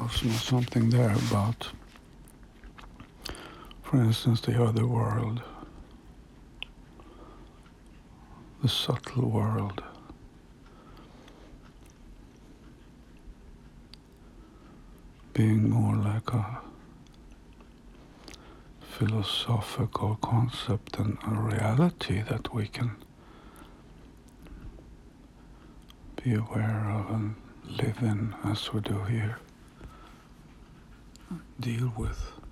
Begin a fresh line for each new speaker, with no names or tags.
cosmos, something there about, for instance, the other world, the subtle world. Being more like a philosophical concept and a reality that we can be aware of and live in as we do here, deal with.